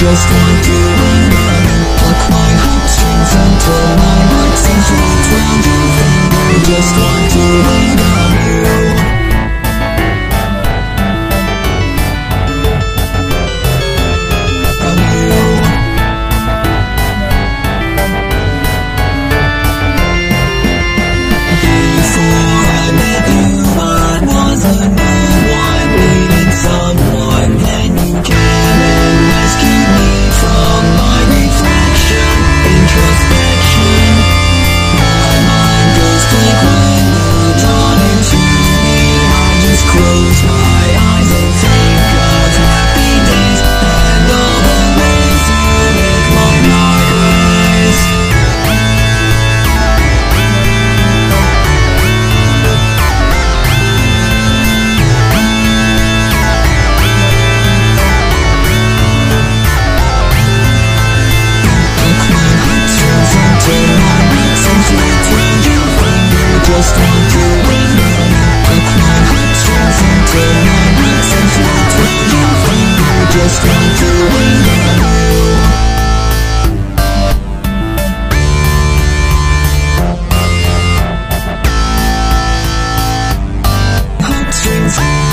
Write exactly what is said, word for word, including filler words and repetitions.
just want to remember. Pluck my heartstrings until my heart seems wrapped round your finger. Just want to lean on you. Just want to remember. Pluck my heartstrings until my heart seems wrapped round your finger. Just want to remember you. Heartstrings.